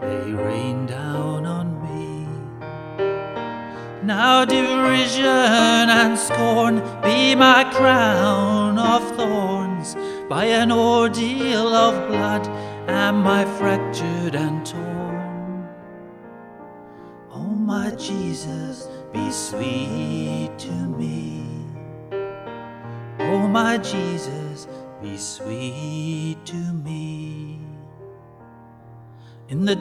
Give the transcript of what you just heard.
they rain down on me. Now derision and scorn be my crown of thorns. By an ordeal of blood am I fractured and torn. Oh, my Jesus, be sweet to me. Oh, my Jesus, be sweet to me. In the